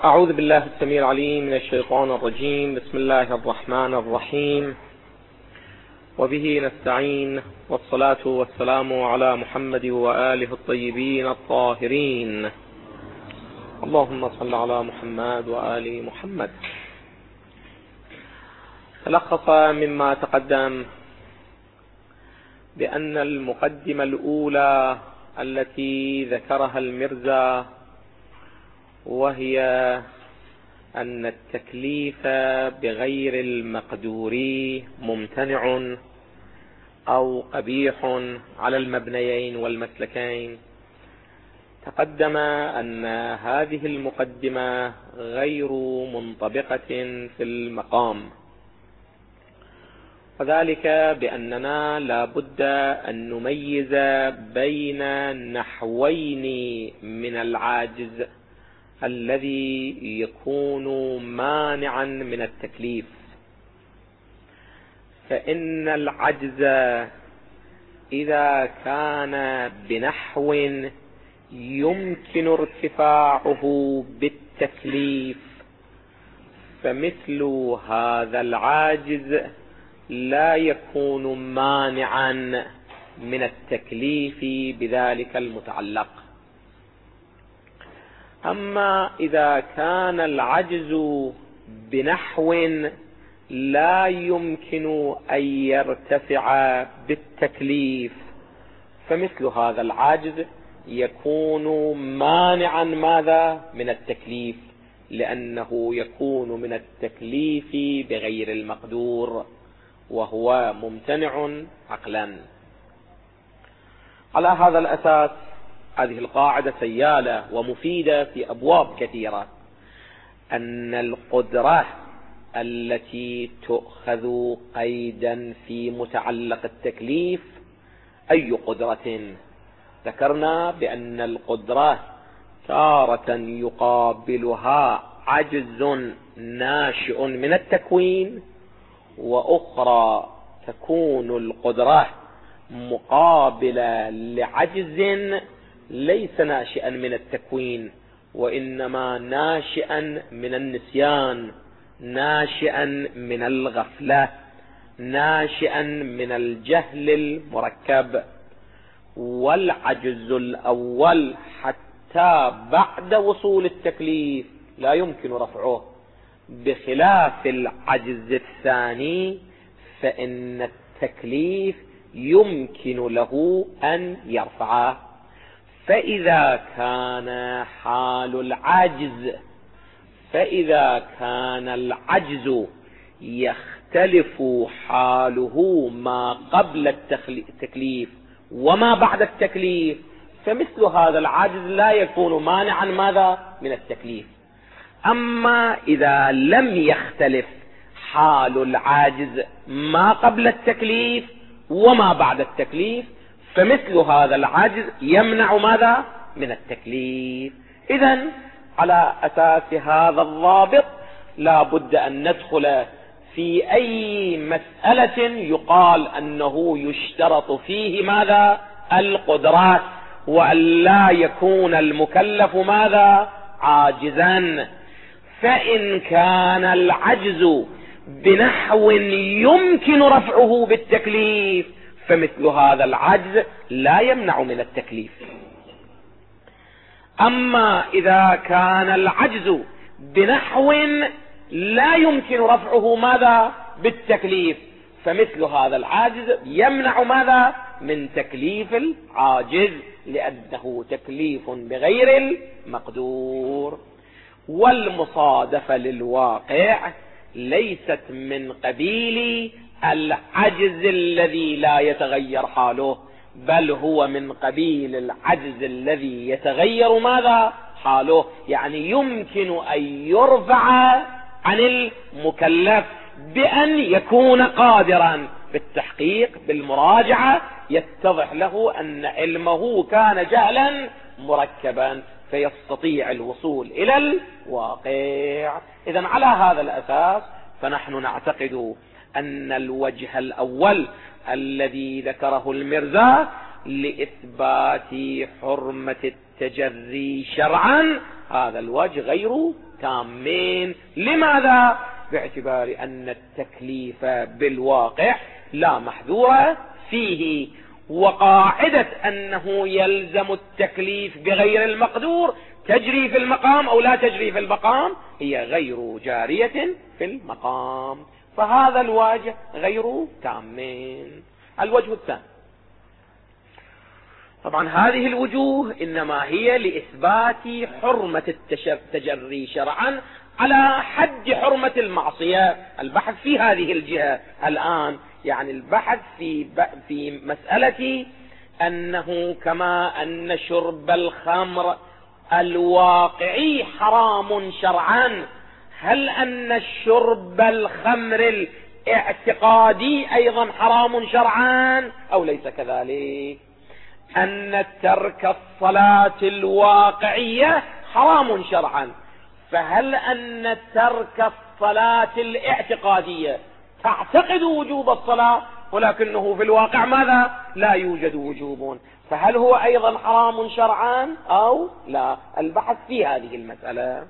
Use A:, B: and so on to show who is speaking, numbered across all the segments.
A: أعوذ بالله السميع العليم من الشيطان الرجيم. بسم الله الرحمن الرحيم، وبه نستعين، والصلاة والسلام على محمد وآله الطيبين الطاهرين. اللهم صل على محمد وآل محمد. تلخص مما تقدم بأن المقدمة الأولى التي ذكرها المرزا، وهي أن التكليف بغير المقدور ممتنع أو قبيح على المبنيين والمسلكين، تقدم أن هذه المقدمة غير منطبقة في المقام، وذلك بأننا لا بد أن نميز بين نحوين من العاجز الذي يكون مانعا من التكليف. فإن العجز إذا كان بنحو يمكن ارتفاعه بالتكليف، فمثل هذا العاجز لا يكون مانعا من التكليف بذلك المتعلق. أما إذا كان العجز بنحو لا يمكن أن يرتفع بالتكليف، فمثل هذا العجز يكون مانعا ماذا؟ من التكليف، لأنه يكون من التكليف بغير المقدور، وهو ممتنع عقلا. على هذا الأساس هذه القاعدة سيالة ومفيدة في أبواب كثيرة، أن القدرة التي تؤخذ قيدا في متعلق التكليف أي قدرة؟ ذكرنا بأن القدرة تارة يقابلها عجز ناشئ من التكوين، وأخرى تكون القدرة مقابلة لعجز ليس ناشئا من التكوين، وإنما ناشئا من النسيان، ناشئا من الغفلة، ناشئا من الجهل المركب. والعجز الأول حتى بعد وصول التكليف لا يمكن رفعه، بخلاف العجز الثاني فإن التكليف يمكن له أن يرفعه. فإذا كان العجز يختلف حاله ما قبل التكليف وما بعد التكليف، فمثل هذا العجز لا يكون مانعا ماذا؟ من التكليف. أما إذا لم يختلف حال العاجز ما قبل التكليف وما بعد التكليف، فمثل هذا العجز يمنع ماذا؟ من التكليف. إذن على أساس هذا الضابط لا بد أن ندخل في أي مسألة يقال أنه يشترط فيه ماذا؟ القدرات، وأن لا يكون المكلف ماذا؟ عاجزا. فإن كان العجز بنحو يمكن رفعه بالتكليف، فمثل هذا العجز لا يمنع من التكليف. أما إذا كان العجز بنحو لا يمكن رفعه ماذا؟ بالتكليف، فمثل هذا العاجز يمنع ماذا؟ من تكليف العاجز، لأنه تكليف بغير المقدور. والمصادفة للواقع ليست من قبيل العجز الذي لا يتغير حاله، بل هو من قبيل العجز الذي يتغير ماذا؟ حاله، يعني يمكن أن يرفع عن المكلف بأن يكون قادرا. بالتحقيق بالمراجعة يتضح له أن علمه كان جهلا مركبا، فيستطيع الوصول إلى الواقع. إذن على هذا الأساس فنحن نعتقد أن الوجه الأول الذي ذكره المرزا لإثبات حرمة التجري شرعا هذا الوجه غير تامين. لماذا؟ باعتبار أن التكليف بالواقع لا محذور فيه، وقاعدة أنه يلزم التكليف بغير المقدور تجري في المقام أو لا تجري في المقام هي غير جارية في المقام، فهذا الواجه غير تامين. الوجه الثاني، طبعا هذه الوجوه إنما هي لإثبات حرمة التجري شرعا على حد حرمة المعصية. البحث في هذه الجهة الآن، يعني البحث في مسألة أنه كما أن شرب الخمر الواقعي حرام شرعا، هل أن الشرب الخمر الاعتقادي أيضا حرام شرعا أو ليس كذلك؟ أن ترك الصلاة الواقعية حرام شرعا، فهل أن ترك الصلاة الاعتقادية تعتقد وجوب الصلاة ولكنه في الواقع ماذا؟ لا يوجد وجوب، فهل هو أيضا حرام شرعا أو لا؟ البحث في هذه المسألة.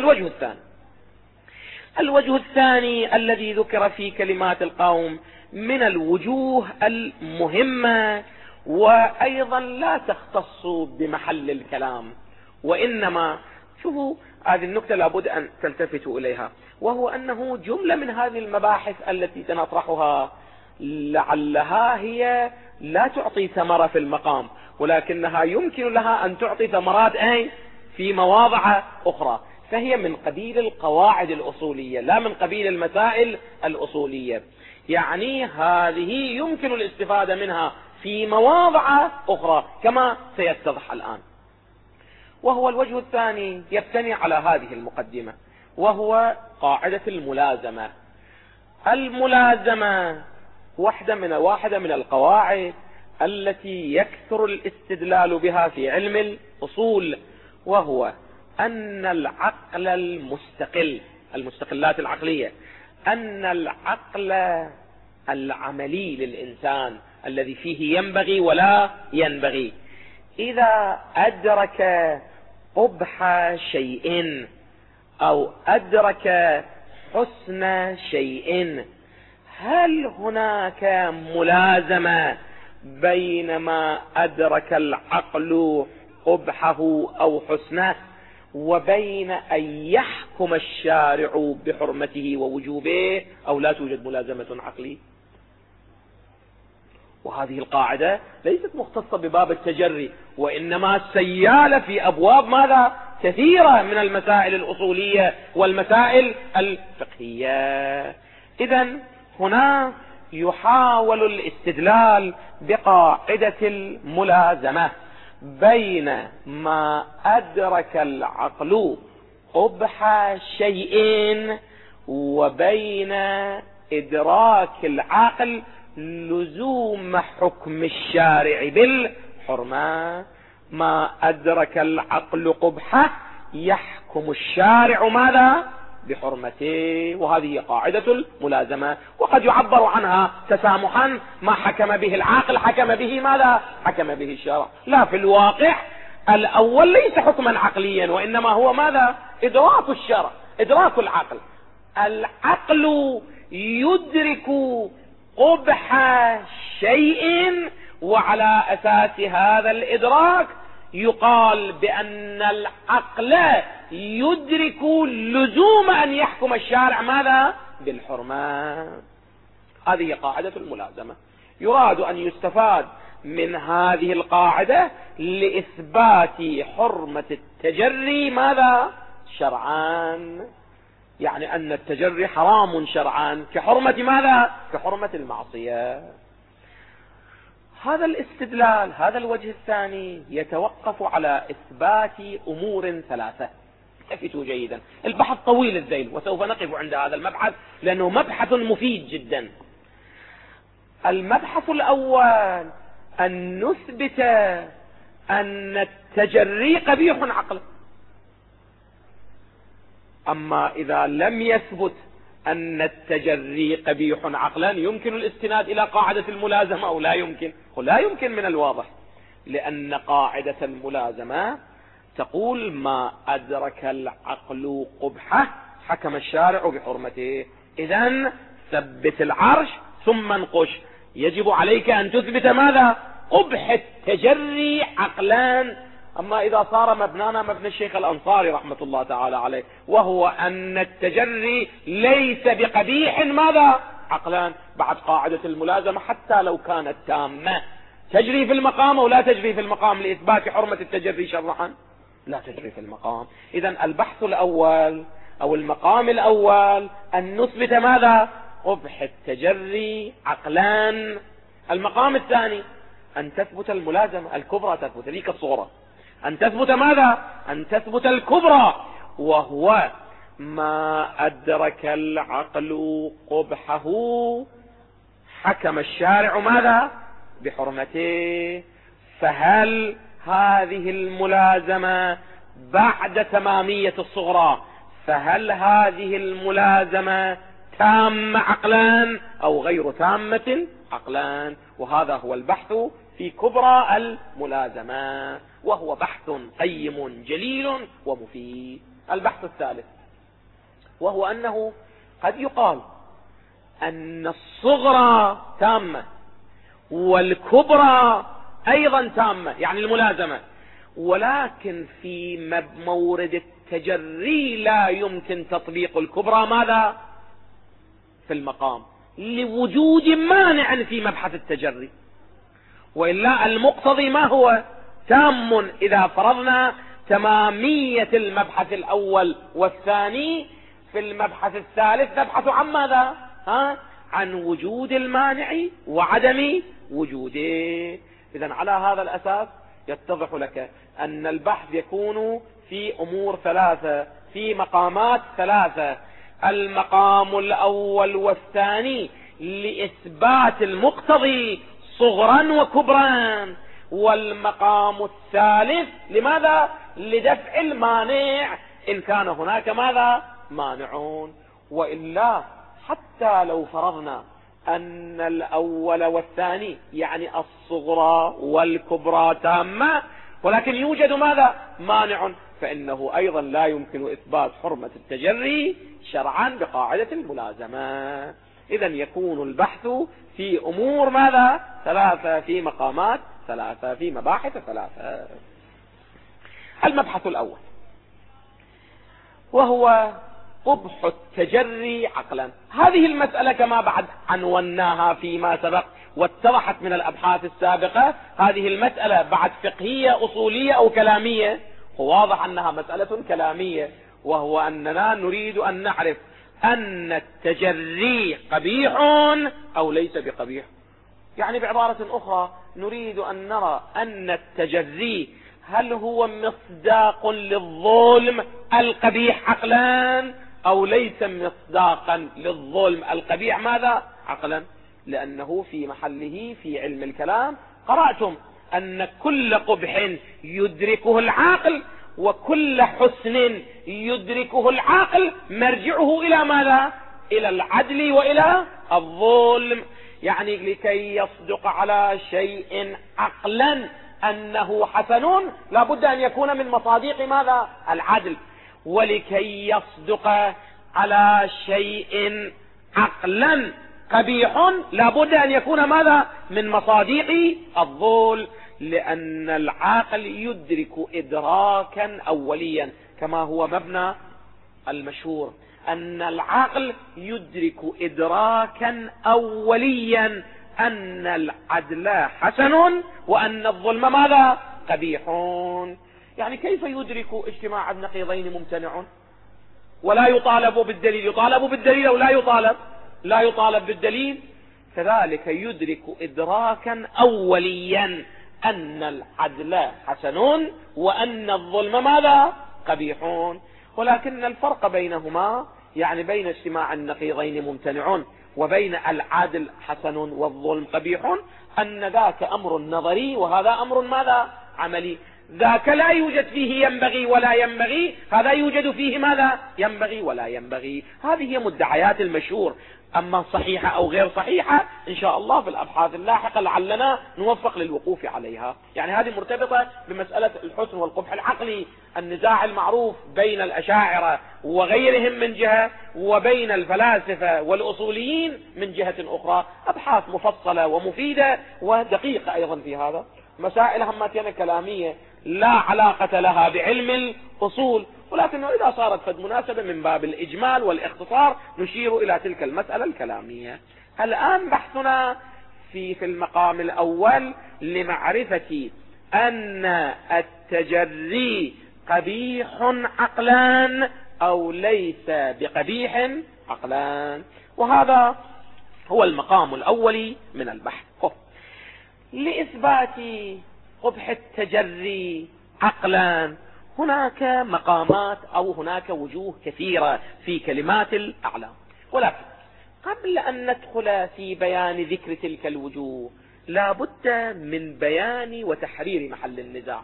A: الوجه الثاني الذي ذكر في كلمات القوم من الوجوه المهمة، وأيضا لا تختص بمحل الكلام، وإنما شوفوا هذه النكتة لابد أن تلتفتوا إليها، وهو أنه جملة من هذه المباحث التي سنطرحها لعلها هي لا تعطي ثمرة في المقام، ولكنها يمكن لها أن تعطي ثمرات في مواضع أخرى، فهي من قبيل القواعد الأصولية لا من قبيل المسائل الأصولية، يعني هذه يمكن الاستفادة منها في مواضع أخرى كما سيتضح الآن. وهو الوجه الثاني يبتني على هذه المقدمة، وهو قاعدة الملازمة. الملازمة واحدة من القواعد التي يكثر الاستدلال بها في علم الأصول، وهو أن العقل المستقلات العقلية، أن العقل العملي للإنسان الذي فيه ينبغي ولا ينبغي، إذا أدرك قبح شيء أو أدرك حسن شيء، هل هناك ملازمة بين ما أدرك العقل قبحه أو حسنه وبين أن يحكم الشارع بحرمته ووجوبه، أو لا توجد ملازمة عقلية؟ وهذه القاعدة ليست مختصة بباب التجري، وإنما سيالة في أبواب ماذا؟ كثيرة من المسائل الأصولية والمسائل الفقهية. إذن هنا يحاول الاستدلال بقاعدة الملازمة بين ما أدرك العقل قبح شيء وبين إدراك العقل لزوم حكم الشارع بالحرمة. ما أدرك العقل قبحه يحكم الشارع ماذا؟ بحرمته، وهذه هي قاعدة الملازمة، وقد يعبر عنها تسامحا ما حكم به العقل حكم به ماذا؟ حكم به الشارع. لا، في الواقع الأول ليس حكما عقليا، وإنما هو ماذا؟ إدراك الشرع، إدراك العقل. العقل يدرك قبح شيء، وعلى أساس هذا الإدراك يقال بأن العقل يدرك لزوم أن يحكم الشارع ماذا؟ بالحرمة. هذه قاعدة الملازمة. يراد أن يستفاد من هذه القاعدة لإثبات حرمة التجري ماذا؟ شرعا، يعني أن التجري حرام شرعا كحرمة ماذا؟ كحرمة المعصية. هذا الاستدلال، هذا الوجه الثاني يتوقف على إثبات أمور ثلاثة. التفتوا جيدا، البحث طويل الذيل وسوف نقف عند هذا المبحث لأنه مبحث مفيد جدا. المبحث الأول أن نثبت أن التجري قبيح عقلا. أما إذا لم يثبت أن التجري قبيح عقلا يمكن الاستناد إلى قاعدة الملازمة أو لا يمكن؟ لا يمكن من الواضح، لأن قاعدة الملازمة تقول ما أدرك العقل قبحه حكم الشارع بحرمته. إذن ثبت العرش ثم انقش. يجب عليك أن تثبت ماذا؟ قبح التجري عقلان. أما إذا صار مبنانا مبنى الشيخ الأنصاري رحمة الله تعالى عليه، وهو أن التجري ليس بقبيح ماذا؟ عقلان، بعد قاعدة الملازمة حتى لو كانت تامة تجري في المقام أو لا تجري في المقام لإثبات حرمة التجري شرعا لا تجري في المقام. إذن البحث الأول أو المقام الأول أن نثبت ماذا؟ قبح التجري عقلان. المقام الثاني أن تثبت الملازمة الكبرى، تثبت ذيك الصغرى. أن تثبت ماذا؟ أن تثبت الكبرى، وهو ما أدرك العقل قبحه حكم الشارع ماذا؟ بحرمته. فهل هذه الملازمة بعد تمامية الصغرى، فهل هذه الملازمة تامة عقلان أو غير تامة عقلان؟ وهذا هو البحث في كبرى الملازمة، وهو بحث قيم جليل ومفيد. البحث الثالث وهو أنه قد يقال أن الصغرى تامة والكبرى أيضا تامة، يعني الملازمة، ولكن في مورد التجري لا يمكن تطبيق الكبرى ماذا؟ في المقام، لوجود مانع في مبحث التجري. وإلا المقتضي ما هو؟ تام إذا فرضنا تمامية المبحث الأول والثاني. في المبحث الثالث نبحث عن ماذا؟ عن وجود المانع وعدم وجوده. إذن على هذا الأساس يتضح لك أن البحث يكون في أمور ثلاثة، في مقامات ثلاثة. المقام الأول والثاني لإثبات المقتضي صغرا وكبرا، والمقام الثالث لماذا؟ لدفع المانع إن كان هناك ماذا؟ مانعون. وإلا حتى لو فرضنا أن الأول والثاني يعني الصغرى والكبرى تامة، ولكن يوجد ماذا؟ مانع، فإنه أيضا لا يمكن إثبات حرمة التجري شرعا بقاعدة الملازمة. إذن يكون البحث في أمور ماذا؟ ثلاثة، في مقامات ثلاثة، في مباحث ثلاثة. المبحث الأول وهو قبح التجري عقلا. هذه المسألة كما بعد عنوناها فيما سبق واتضحت من الأبحاث السابقة، هذه المسألة بعد فقهية أصولية أو كلامية؟ واضح أنها مسألة كلامية، وهو أننا نريد أن نعرف أن التجري قبيح أو ليس بقبيح. يعني بعبارة أخرى نريد أن نرى أن التجري هل هو مصداق للظلم القبيح عقلا أو ليس مصداقا للظلم القبيح ماذا؟ عقلا. لأنه في محله في علم الكلام قرأتم أن كل قبح يدركه العاقل وكل حسن يدركه العاقل مرجعه إلى ماذا؟ إلى العدل وإلى الظلم. يعني لكي يصدق على شيء عقلا أنه حسن لابد أن يكون من مصادق ماذا؟ العدل. ولكي يصدق على شيء عقلا قبيح لابد أن يكون ماذا؟ من مصادق الظلم. لأن العاقل يدرك إدراكا أوليا، كما هو مبنى المشهور، أن العقل يدرك إدراكا أوليا أن العدل حسن وأن الظلم ماذا؟ قبيح. يعني كيف يدرك اجتماع النقيضين ممتنع ولا يطالب بالدليل؟ يطالب بالدليل أو لا يطالب؟ لا يطالب بالدليل. كذلك يدرك إدراكا أوليا أن العدل حسن وأن الظلم ماذا؟ قبيح. ولكن الفرق بينهما، يعني بين اجتماع النقيضين ممتنع وبين العدل حسن والظلم قبيح، أن ذاك أمر نظري وهذا أمر ماذا؟ عملي. ذاك لا يوجد فيه ينبغي ولا ينبغي، هذا يوجد فيه ماذا؟ ينبغي ولا ينبغي. هذه هي مدعيات المشهور. أما صحيحة أو غير صحيحة إن شاء الله في الأبحاث اللاحقة لعلنا نوفق للوقوف عليها. يعني هذه مرتبطة بمسألة الحسن والقبح العقلي، النزاع المعروف بين الأشاعرة وغيرهم من جهة، وبين الفلاسفة والأصوليين من جهة أخرى. أبحاث مفصلة ومفيدة ودقيقة أيضا في هذا. مسائل هماتنا كلامية لا علاقة لها بعلم الأصول، ولكنه إذا صارت فد مناسبة من باب الإجمال والاختصار نشير إلى تلك المسألة الكلامية. الآن بحثنا في المقام الأول لمعرفة أن التجري قبيح عقلان أو ليس بقبيح عقلان، وهذا هو المقام الأول من البحث. لإثبات قبح التجري عقلا هناك مقامات أو هناك وجوه كثيرة في كلمات الأعلام، ولكن قبل أن ندخل في بيان ذكر تلك الوجوه لا بد من بيان وتحرير محل النزاع.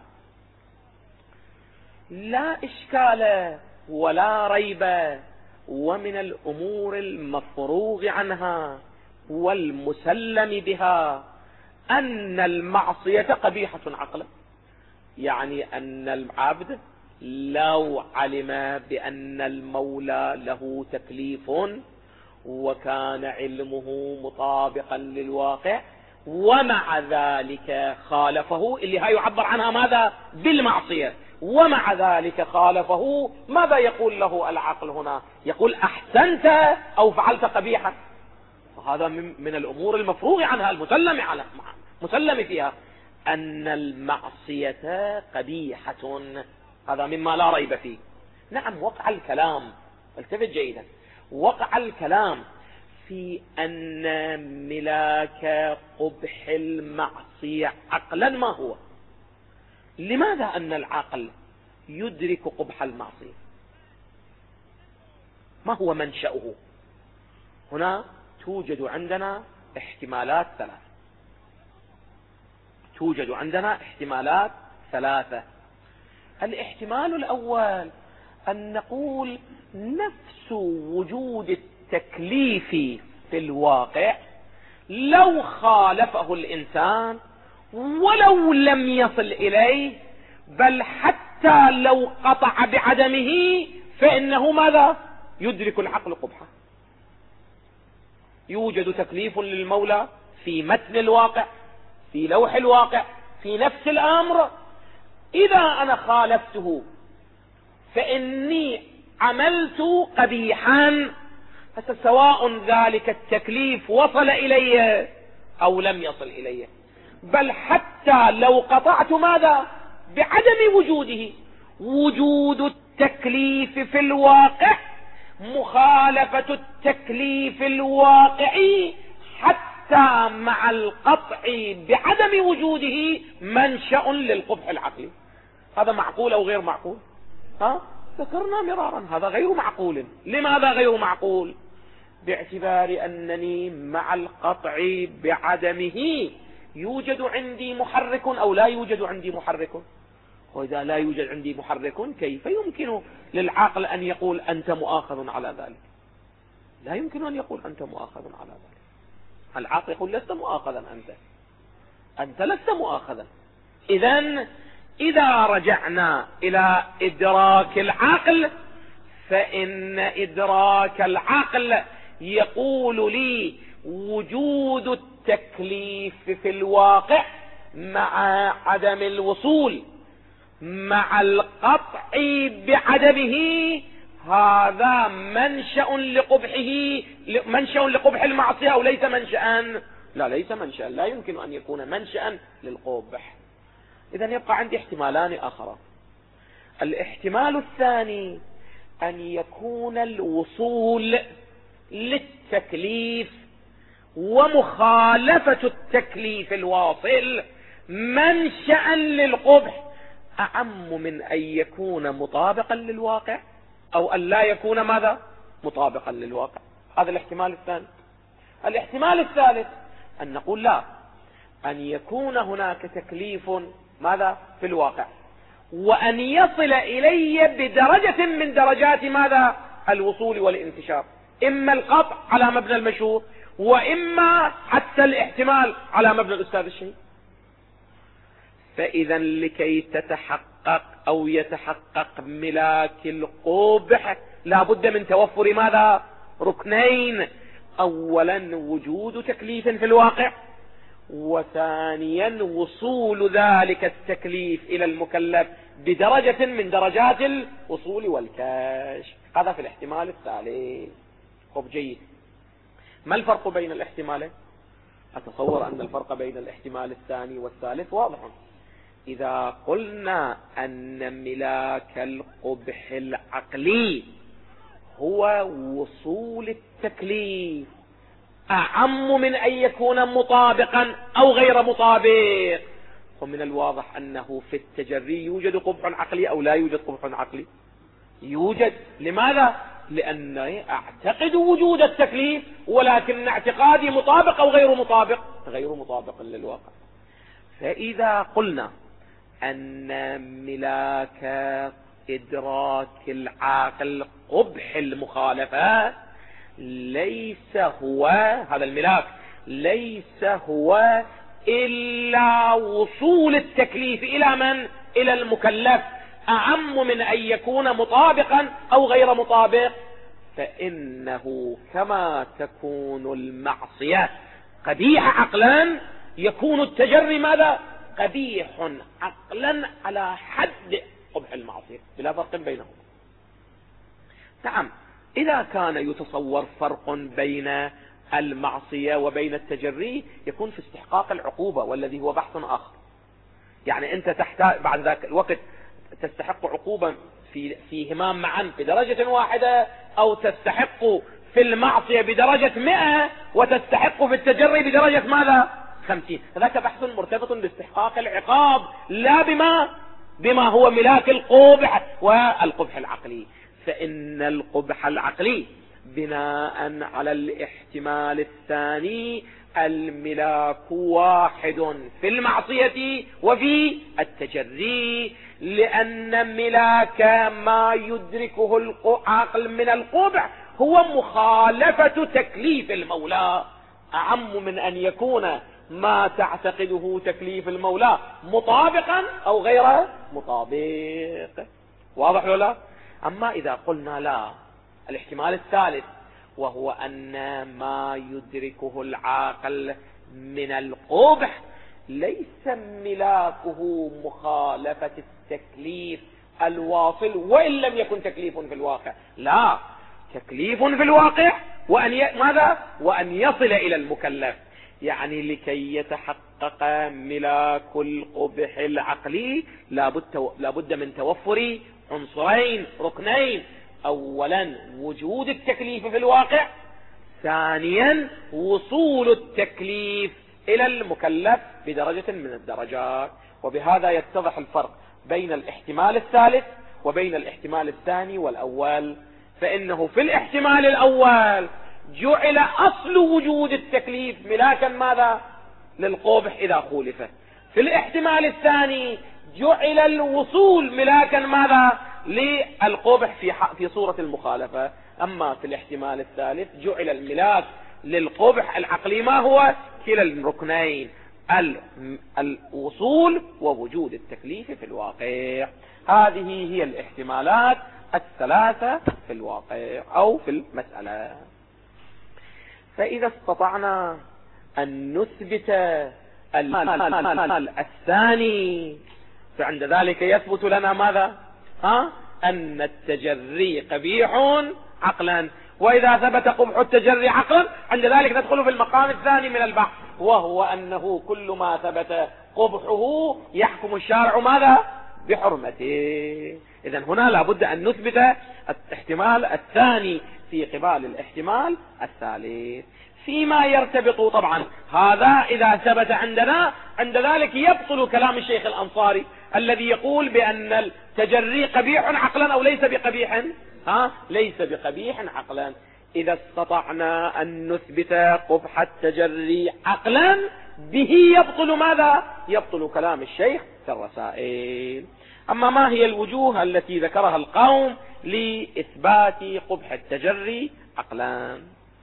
A: لا إشكال ولا ريب، ومن الأمور المفروغ عنها والمسلم بها أن المعصية قبيحة عقلا. يعني أن العبد لو علم بأن المولى له تكليف وكان علمه مطابقا للواقع ومع ذلك خالفه، اللي هاي يعبر عنها ماذا؟ بالمعصية، ومع ذلك خالفه، ماذا يقول له العقل هنا؟ يقول أحسنت أو فعلت قبيحا. وهذا من الأمور المفروغ عنها المسلم فيها، أن المعصية قبيحة، هذا مما لا ريب فيه. نعم، وقع الكلام، التفت جيدا، وقع الكلام في أن ملاك قبح المعصية عقلا ما هو. لماذا أن العقل يدرك قبح المعصية؟ ما هو منشأه؟ هنا توجد عندنا احتمالات ثلاثة. توجد عندنا احتمالات ثلاثة. الاحتمال الأول أن نقول نفس وجود التكليف في الواقع لو خالفه الإنسان ولو لم يصل إليه، بل حتى لو قطع بعدمه، فإنه ماذا؟ يدرك العقل قبحه. يوجد تكليف للمولى في متن الواقع، في لوح الواقع، في نفس الأمر. إذا أنا خالفته فإني عملت قبيحا، سواء ذلك التكليف وصل إلي أو لم يصل إلي، بل حتى لو قطعت ماذا؟ بعدم وجوده. وجود التكليف في الواقع مخالفة التكليف الواقعي حتى مع القطع بعدم وجوده منشأ للقبح العقلي. هذا معقول أو غير معقول؟ ذكرنا مرارا هذا غير معقول. لماذا غير معقول؟ باعتبار أنني مع القطع بعدمه يوجد عندي محرك أو لا يوجد عندي محرك. وإذا لا يوجد عندي محرك كيف يمكن للعقل أن يقول أنت مؤاخذ على ذلك؟ لا يمكن أن يقول أنت مؤاخذ على ذلك. العقل يقول لست مؤاخذا، أنت لست مؤاخذا. إذا رجعنا إلى إدراك العقل، فإن إدراك العقل يقول لي وجود التكليف في الواقع مع عدم الوصول مع القطع بعدمه هذا منشأ لقبح المعصية أو ليس منشأ؟ لا، ليس منشأ، لا يمكن أن يكون منشأ للقبح. إذن يبقى عندي احتمالان آخران. الاحتمال الثاني أن يكون الوصول للتكليف ومخالفة التكليف الواصل منشأ للقبح أعم من أن يكون مطابقا للواقع أو أن لا يكون ماذا؟ مطابقا للواقع. هذا الاحتمال الثاني. الاحتمال الثالث أن نقول لا، أن يكون هناك تكليف ماذا؟ في الواقع، وأن يصل إلي بدرجة من درجات ماذا؟ الوصول والانتشار، إما القطع على مبنى المشهور، وإما حتى الاحتمال على مبنى الأستاذ الشهيد. فإذا لكي تتحقق أو يتحقق ملاك القبح لا بد من توفر ماذا؟ ركنين: أولا وجود تكليف في الواقع، وثانيا وصول ذلك التكليف إلى المكلف بدرجة من درجات الوصول والكشف. هذا في الاحتمال الثالث. خب جيد، ما الفرق بين الاحتمالين؟ أتصور أن الفرق بين الاحتمال الثاني والثالث واضح. إذا قلنا أن ملاك القبح العقلي هو وصول التكليف أعم من أن يكون مطابقا أو غير مطابق، ومن الواضح أنه في التجري يوجد قبح عقلي أو لا يوجد قبح عقلي؟ يوجد. لماذا؟ لأني أعتقد وجود التكليف، ولكن اعتقادي مطابق أو غير مطابق؟ غير مطابق للواقع. فإذا قلنا أن ملاك إدراك العاقل قبح المخالفات ليس هو، هذا الملاك ليس هو إلا وصول التكليف إلى من؟ إلى المكلف، أعم من أن يكون مطابقا أو غير مطابق. فإنه كما تكون المعصية قبيح عقلا، يكون التجري ماذا؟ قبيح عقلا على حد قبح المعصية، بلا فرق بينهم. نعم، إذا كان يتصور فرق بين المعصية وبين التجري يكون في استحقاق العقوبة، والذي هو بحث آخر. يعني أنت تحتاج بعد ذاك الوقت تستحق عقوبة فيهما معا بدرجة واحدة، أو تستحق في المعصية بدرجة 100 وتستحق في التجري بدرجة ماذا؟ 50. هذاك بحث مرتبط باستحقاق العقاب، لا بما هو ملاك القبح والقبح العقلي. فإن القبح العقلي بناء على الاحتمال الثاني الملاك واحد في المعصية وفي التجري، لأن ملاك ما يدركه العقل من القبح هو مخالفة تكليف المولى، أعم من أن يكون ما تعتقده تكليف المولى مطابقا أو غير مطابق. واضح ولا؟ أما إذا قلنا لا، الاحتمال الثالث وهو أن ما يدركه العاقل من القبح ليس ملاكه مخالفة التكليف الواصل، وإن لم يكن تكليف في الواقع، لا، تكليف في الواقع ماذا؟ وأن يصل إلى المكلف. يعني لكي يتحقق ملاك القبح العقلي لابد من توفر عنصرين ركنين: أولا وجود التكليف في الواقع، ثانيا وصول التكليف إلى المكلف بدرجة من الدرجات. وبهذا يتضح الفرق بين الاحتمال الثالث وبين الاحتمال الثاني والأول. فإنه في الاحتمال الأول جعل أصل وجود التكليف ملاكا ماذا؟ للقبح إذا خولفه. في الاحتمال الثاني جعل الوصول ملاكا ماذا؟ للقبح في صورة المخالفة. أما في الاحتمال الثالث جعل الملاك للقبح العقلي ما هو؟ كلا الركنين: الوصول ووجود التكليف في الواقع. هذه هي الاحتمالات الثلاثة في الواقع أو في المسألة. فإذا استطعنا أن نثبت المال الثاني فعند ذلك يثبت لنا ماذا؟ أن التجري قبيح عقلا. وإذا ثبت قبح التجري عقلا عند ذلك ندخل في المقام الثاني من البحث، وهو أنه كل ما ثبت قبحه يحكم الشارع ماذا؟ بحرمته. إذن هنا لابد أن نثبت الاحتمال الثاني في قبال الاحتمال الثالث. فيما يرتبط طبعا هذا إذا ثبت عندنا عند ذلك يبطل كلام الشيخ الأنصاري الذي يقول بأن التجري قبيح عقلا أو ليس بقبيح، ليس بقبيح عقلا. إذا استطعنا أن نثبت قبح التجري عقلا به يبطل ماذا؟ يبطل كلام الشيخ في الرسائل. أما ما هي الوجوه التي ذكرها القوم لإثبات قبح التجري عقلا؟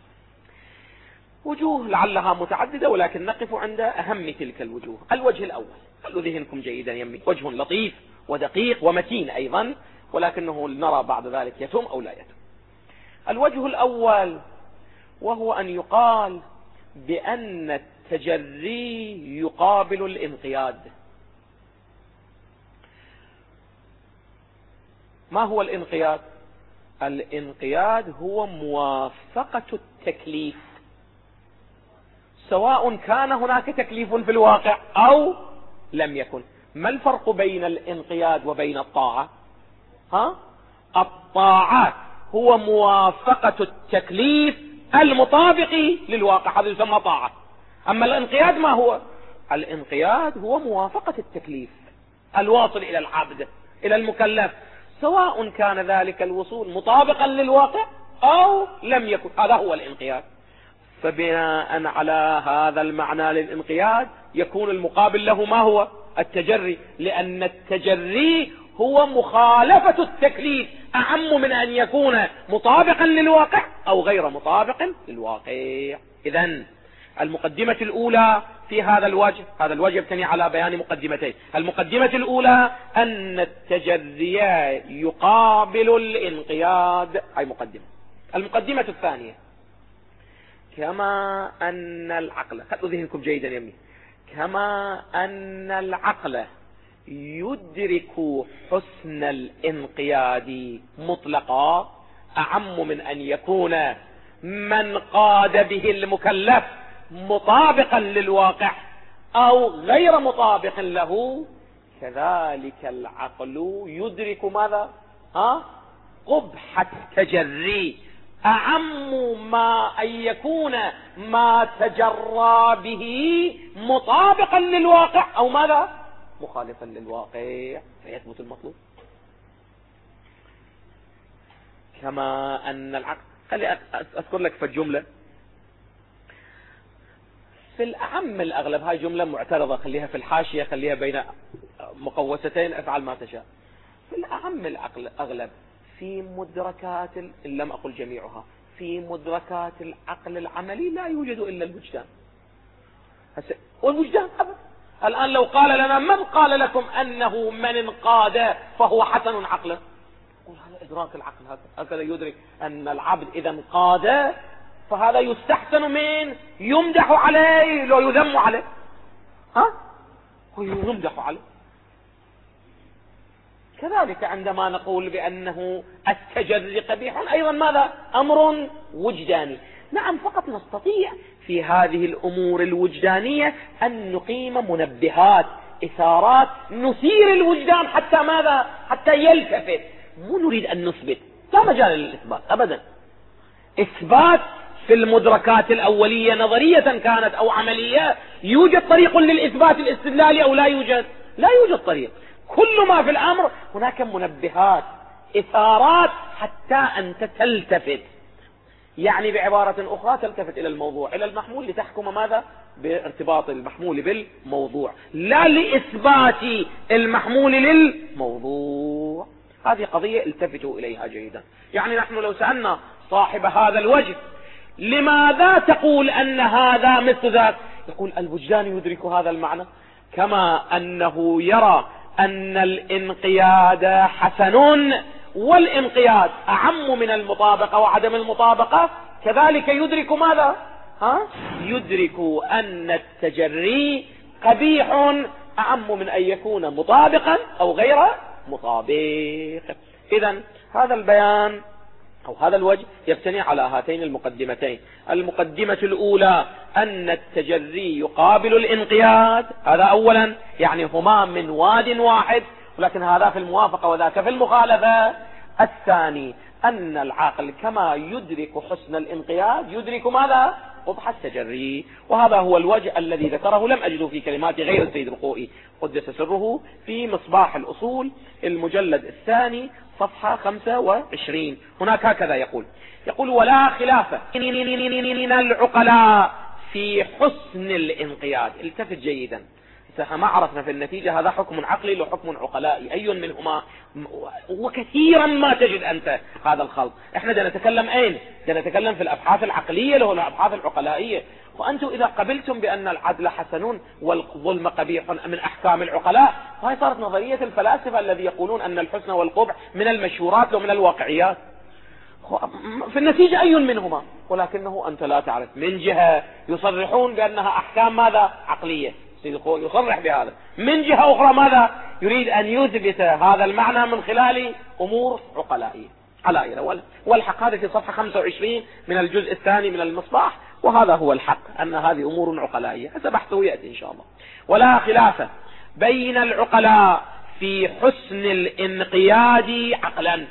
A: وجوه لعلها متعددة، ولكن نقف عند أهم تلك الوجوه. الوجه الأول، خلوا ذهنكم جيدا يمي، وجه لطيف ودقيق ومتين أيضا، ولكنه نرى بعد ذلك يتم أو لا يتم. الوجه الأول وهو أن يقال بأن التجري يقابل الانقياد. ما هو الانقياد؟ الانقياد هو موافقة التكليف، سواء كان هناك تكليف في الواقع أو لم يكن. ما الفرق بين الانقياد وبين الطاعة؟ الطاعة هو موافقة التكليف المطابق للواقع، هذا يسمى طاعة. أما الانقياد ما هو؟ الانقياد هو موافقة التكليف الواصل إلى العبد، إلى المكلف، سواء كان ذلك الوصول مطابقا للواقع أو لم يكن. هذا هو الانقياد. فبناء على هذا المعنى للانقياد يكون المقابل له ما هو؟ التجري، لأن التجري هو مخالفة التكليف، أعم من أن يكون مطابقا للواقع أو غير مطابق للواقع. إذن المقدمة الأولى في هذا الوجه يبتني على بيان مقدمتين. المقدمة الأولى أن التجري يقابل الانقياد، أي مقدمة. المقدمة الثانية، كما أن العقل، خذوا ذهنكم جيدا يمي، كما أن العقل يدرك حسن الانقياد مطلقا، أعم من أن يكون من قاد به المكلف مطابقا للواقع أو غير مطابق له، كذلك العقل يدرك ماذا؟ قبح التجري، أعم ما أن يكون ما تجرى به مطابقا للواقع أو ماذا؟ مخالفا للواقع، فيثبت المطلوب. كما أن العقل، خلي أذكر لك في الجملة في الأعم الأغلب، هاي جملة معترضة، خليها في الحاشية، خليها بين مقوستين، افعل ما تشاء. في الأعم الأغلب في مدركات، إن لم أقل جميعها، في مدركات العقل العملي لا يوجد إلا الوجدان. والوجدان أبدا. الآن لو قال لنا من قال لكم أنه من انقاد فهو حسن عقلا؟ يقول هذا إدراك العقل، هكذا يدرك أن العبد إذا انقاد فهذا يستحسن من يمدح عليه لو يذم عليه، ويمدح عليه. كذلك عندما نقول بأنه التجري قبيح، أيضا ماذا؟ أمر وجداني. نعم، فقط نستطيع في هذه الأمور الوجدانية أن نقيم منبهات، إثارات، نثير الوجدان حتى ماذا؟ حتى يلتفت. مو نريد أن نثبت، لا مجال للإثبات أبدا. إثبات في المدركات الأولية نظرية كانت أو عملية، يوجد طريق للإثبات الاستدلالي أو لا يوجد؟ لا يوجد طريق. كل ما في الأمر هناك منبهات، إثارات، حتى أنت تلتفت. يعني بعبارة أخرى تلتفت إلى الموضوع، إلى المحمول، لتحكم ماذا؟ بارتباط المحمول بالموضوع، لا لإثبات المحمول للموضوع. هذه قضية التفتوا إليها جيدا. يعني نحن لو سألنا صاحب هذا الوجه لماذا تقول أن هذا مثل ذاك، يقول الوجدان يدرك هذا المعنى، كما أنه يرى أن الانقياد حسن والانقياد أعم من المطابقة وعدم المطابقة، كذلك يدرك ماذا؟ يدرك أن التجري قبيح أعم من أن يكون مطابقا أو غير مطابق. إذن هذا البيان أو هذا الوجه يبتني على هاتين المقدمتين. المقدمة الأولى أن التجري يقابل الانقياد، هذا أولا، يعني هما من واد واحد، ولكن هذا في الموافقة وذاك في المخالفة. الثاني أن العقل كما يدرك حسن الانقياد يدرك ماذا؟ قبح التجري. وهذا هو الوجه الذي ذكره، لم أجده في كلمات غير السيد الخوئي قدس سره، في مصباح الأصول المجلد الثاني صفحة 25. هناك هكذا يقول ولا خلاف من العقلاء في حسن الانقياد. التفت جيدا، ما عرفنا في النتيجة هذا حكم عقلي لو حكم عقلائي، أي منهما؟ وكثيرا ما تجد أنت هذا الخلط. احنا دا نتكلم أين؟ دا نتكلم في الأبحاث العقلية له الأبحاث العقلائية. وأنتم إذا قبلتم بأن العدل حسن والظلم قبيح من أحكام العقلاء، هاي صارت نظرية الفلاسفة الذي يقولون أن الحسن والقبح من المشهورات ومن الواقعيات. في النتيجة أي منهما؟ ولكنه أنت لا تعرف. من جهة يصرحون بأنها أحكام ماذا؟ عقلية، يصرح بهذا. من جهة أخرى ماذا؟ يريد أن يثبت هذا المعنى من خلال أمور عقلائية على إلى. والحق هذا في صفحة 25 من الجزء الثاني من المصباح، وهذا هو الحق، أن هذه أمور عقلائية. هذا بحثه يأتي إن شاء الله. ولا خلاف بين العقلاء في حسن الانقياد عقلا،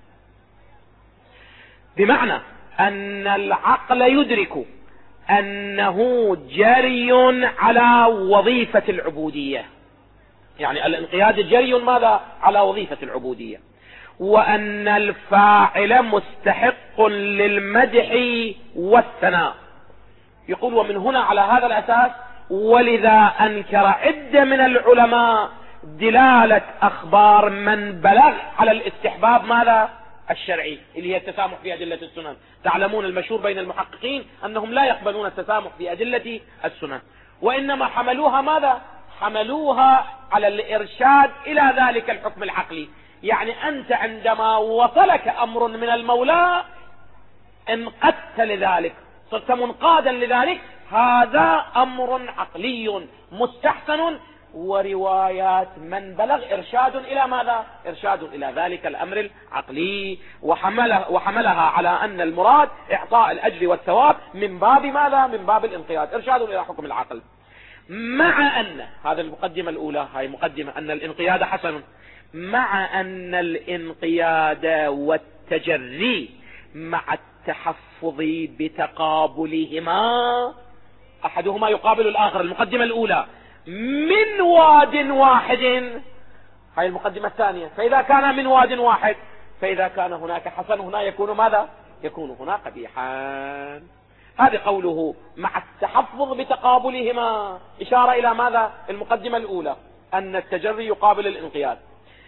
A: بمعنى أن العقل يدرك أنه جري على وظيفة العبودية، يعني الانقياد جري ماذا؟ على وظيفة العبودية، وأن الفاعل مستحق للمدح والثناء. يقول ومن هنا على هذا الأساس ولذا أنكر عدة من العلماء دلالة أخبار من بلغ على الاستحباب ماذا؟ الشرعي، اللي هي التسامح في أدلة السنن. تعلمون المشهور بين المحققين أنهم لا يقبلون التسامح في أدلة السنن، وإنما حملوها ماذا؟ حملوها على الإرشاد إلى ذلك الحكم العقلي. يعني أنت عندما وصلك أمر من المولى انقدت لذلك، صرت منقادا لذلك، هذا أمر عقلي مستحسن، وروايات من بلغ إرشاد إلى ماذا؟ إرشاد إلى ذلك الأمر العقلي، وحملها على أن المراد إعطاء الأجر والثواب من باب ماذا؟ من باب الانقياد، إرشاد إلى حكم العقل. مع أن هذا المقدمة الأولى، هاي مقدمة أن الانقياد حسن، مع أن الانقياد والتجري مع التحفظ بتقابلهما، أحدهما يقابل الآخر. المقدمة الأولى من واد واحد، هاي المقدمة الثانية. فإذا كان من واد واحد، فإذا كان هناك حسن هنا يكون ماذا؟ يكون هنا قبيحا. هذا قوله مع التحفظ بتقابلهما، إشارة إلى ماذا؟ المقدمة الأولى أن التجري يقابل الانقياد.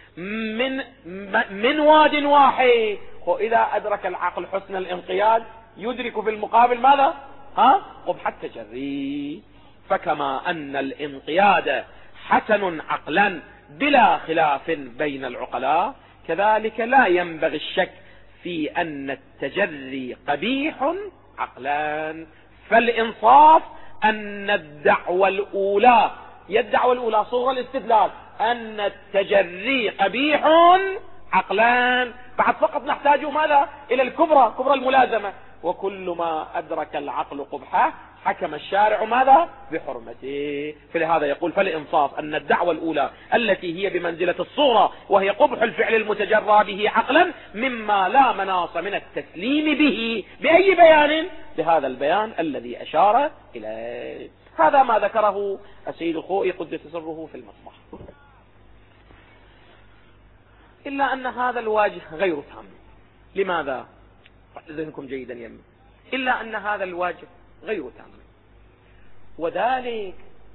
A: من واد واحد، وإذا أدرك العقل حسن الانقياد يدرك في المقابل ماذا؟ قبح التجري. فكما أن الانقياد حسن عقلا بلا خلاف بين العقلاء، كذلك لا ينبغي الشك في أن التجري قبيح عقلا. فالإنصاف أن الدعوة الأولى صورة الاستدلال أن التجري قبيح عقلا، بعد فقط نحتاج ماذا؟ إلى الكبرى، كبرى الملازمة. وكل ما أدرك العقل قبحه حكم الشارع ماذا؟ بحرمته. فلهذا يقول فالإنصاف أن الدعوة الأولى التي هي بمنزلة الصورة وهي قبح الفعل المتجرى به عقلا مما لا مناص من التسليم به. بأي بيان؟ بهذا البيان الذي أشار إليه. هذا ما ذكره السيد الخوئي قدس سره في المصباح. إلا أن هذا الواجه غير تام. لماذا؟ ذهنكم جيدا يمين. إلا أن هذا الواجه غير تام، وذلك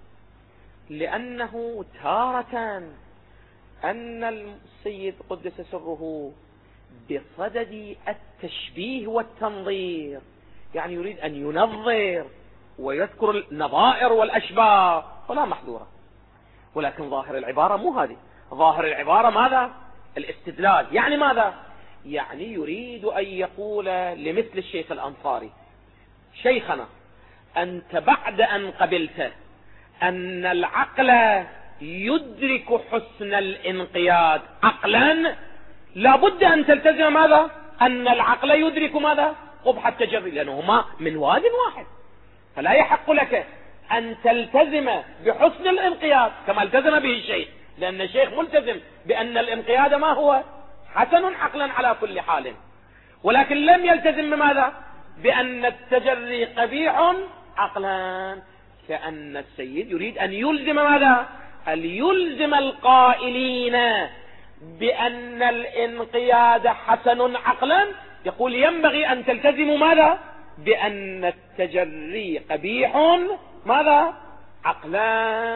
A: لأنه تارة أن السيد قدس سره بصدد التشبيه والتنظير، يعني يريد أن ينظر ويذكر النظائر والأشباه ولا محذورة، ولكن ظاهر العبارة مو هذه. ظاهر العبارة ماذا؟ الاستدلال. يعني ماذا؟ يعني يريد أن يقول لمثل الشيخ الأنصاري: شيخنا أنت بعد أن قبلت أن العقل يدرك حسن الانقياد عقلا، لابد أن تلتزم ماذا؟ أن العقل يدرك ماذا؟ قبح التجري، لأنهما من واد واحد، فلا يحق لك أن تلتزم بحسن الانقياد كما التزم به الشيخ، لأن الشيخ ملتزم بأن الانقياد ما هو؟ حسن عقلا على كل حال، ولكن لم يلتزم بماذا؟ بأن التجري قبيح عقلا. كأن السيد يريد أن يلزم ماذا؟ أن يلزم القائلين بأن الانقياد حسن عقلا، يقول ينبغي أن تلتزموا ماذا؟ بأن التجري قبيح ماذا؟ عقلا.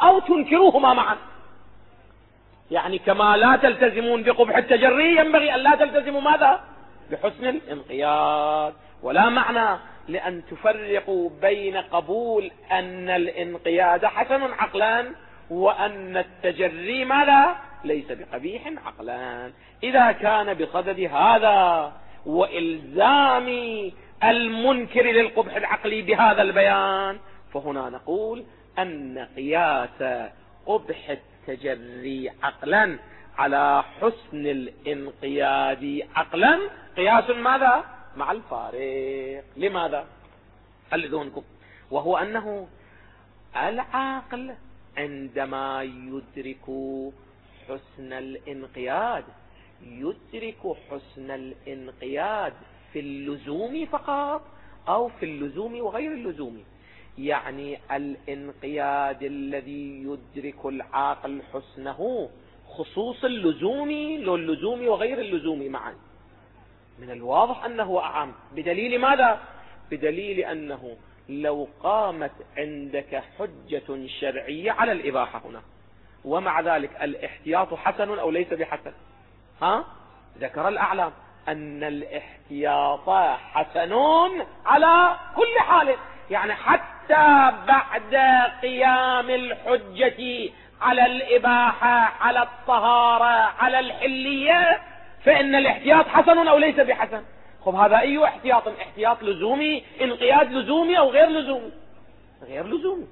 A: أو تنكروهما معا. يعني كما لا تلتزمون بقبح التجري ينبغي أن لا تلتزموا ماذا؟ بحسن الانقياد. ولا معنى لأن تفرقوا بين قبول أن الانقياد حسن عقلا وأن التجري ماذا؟ ليس بقبيح عقلا. إذا كان بصدد هذا وإلزام المنكر للقبح العقلي بهذا البيان، فهنا نقول أن قياس قبح التجري عقلا على حسن الانقياد عقلا قياس ماذا؟ مع الفارق. لماذا؟ ألذونكم، وهو أنه العاقل عندما يدرك حسن الانقياد يدرك حسن الانقياد في اللزوم فقط أو في اللزوم وغير اللزوم. يعني الانقياد الذي يدرك العاقل حسنه خصوص اللزوم للزوم وغير اللزوم معا. من الواضح أنه أعم. بدليل ماذا؟ بدليل أنه لو قامت عندك حجة شرعية على الإباحة هنا ومع ذلك الاحتياط حسن أو ليس بحسن، ذكر الأعلام أن الاحتياط حسن على كل حال. يعني حتى بعد قيام الحجة على الإباحة على الطهارة على الحلية فإن الاحتياط حسن أو ليس بحسن. خب هذا أي احتياط؟ احتياط لزومي، انقياد لزومي أو غير لزومي؟ غير لزومي.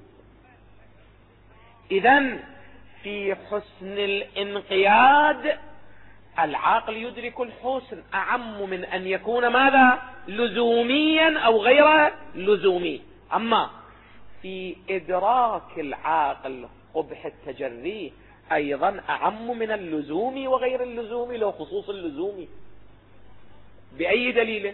A: إذن في حسن الانقياد العاقل يدرك الحسن أعم من أن يكون ماذا؟ لزوميا أو غير لزومي. أما في إدراك العاقل قبح التجري أيضا أعم من اللزوم وغير اللزوم لو خصوص اللزوم. بأي دليل؟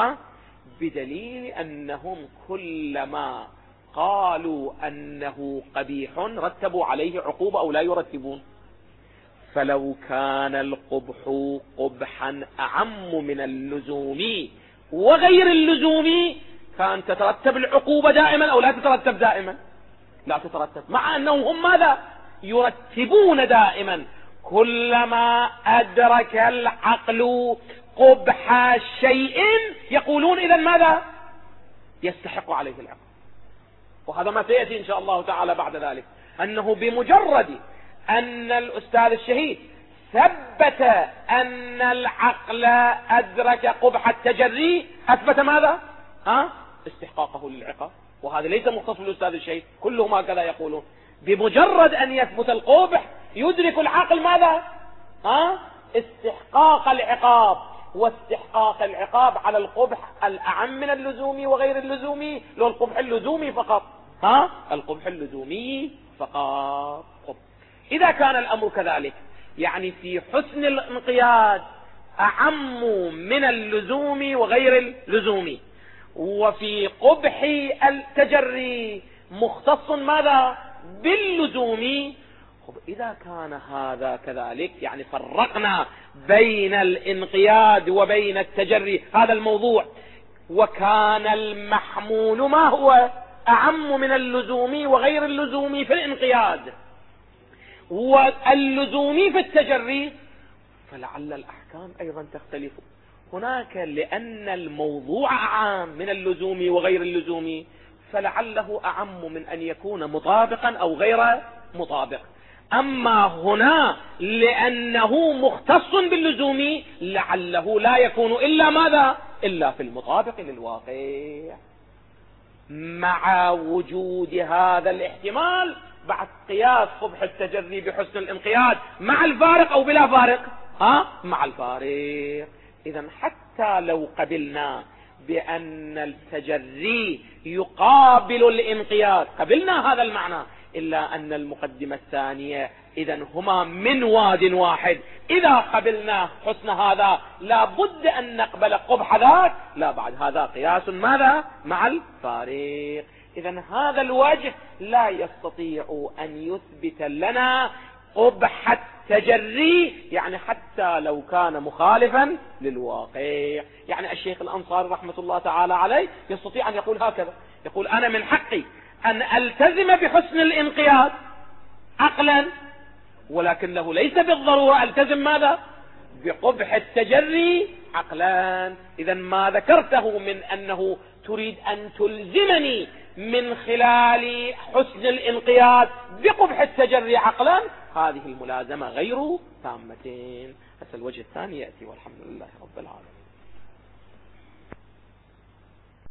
A: بدليل أنهم كلما قالوا أنه قبيح رتبوا عليه عقوبة أو لا يرتبون. فلو كان القبح قبحا أعم من اللزوم وغير اللزوم كان تترتب العقوبة دائما أو لا تترتب دائما؟ لا تترتب، مع أنهم هم ماذا؟ يرتبون دائما. كلما أدرك العقل قبح شيء يقولون إذا ماذا؟ يستحق عليه العقاب. وهذا ما سيأتي إن شاء الله تعالى بعد ذلك، أنه بمجرد أن الأستاذ الشهيد ثبت أن العقل أدرك قبح التجري أثبت ماذا؟ استحقاقه للعقاب. وهذا ليس مختص بالأستاذ الشهيد، كلهم هكذا يقولون. بمجرد أن يثبت القبح يدرك العقل ماذا؟ استحقاق العقاب. واستحقاق العقاب على القبح الأعم من اللزومي وغير اللزومي لو القبح اللزومي فقط. القبح اللزومي فقط. إذا كان الأمر كذلك يعني في حسن الانقياد أعم من اللزوم وغير اللزوم، وفي قبح التجري مختص ماذا؟ باللزوم. إذا كان هذا كذلك يعني فرقنا بين الانقياد وبين التجري هذا الموضوع، وكان المحمول ما هو؟ أعم من اللزوم وغير اللزوم في الانقياد واللزوم في التجري، فلعل الأحكام أيضا تختلف هناك. لأن الموضوع أعم من اللزوم وغير اللزوم فلعله أعم من أن يكون مطابقا أو غير مطابق. أما هنا لأنه مختص باللزوم لعله لا يكون إلا ماذا؟ إلا في المطابق للواقع. مع وجود هذا الاحتمال بعد قياس قبح التجري بحسن الانقياد مع الفارق أو بلا فارق؟ مع الفارق. إذن حتى لو قبلنا بأن التجري يقابل الانقياد قبلنا هذا المعنى، إلا أن المقدمة الثانية إذن هما من واد واحد. إذا قبلنا حسن هذا لا بد أن نقبل قبح ذاك، لا بعد هذا قياس ماذا؟ مع الفارق. إذن هذا الوجه لا يستطيع أن يثبت لنا قبح التجري يعني حتى لو كان مخالفا للواقع. يعني الشيخ الأنصاري رحمة الله تعالى عليه يستطيع أن يقول هكذا، يقول أنا من حقي أن ألتزم بحسن الانقياد عقلا، ولكنه ليس بالضرورة التزم ماذا؟ بقبح التجري عقلا. إذا ما ذكرته من أنه تريد أن تلزمني من خلال حسن الانقياد بقبح التجري عقلا، هذه الملازمة غير تامة. هذا الوجه الثاني يأتي، والحمد لله رب العالمين.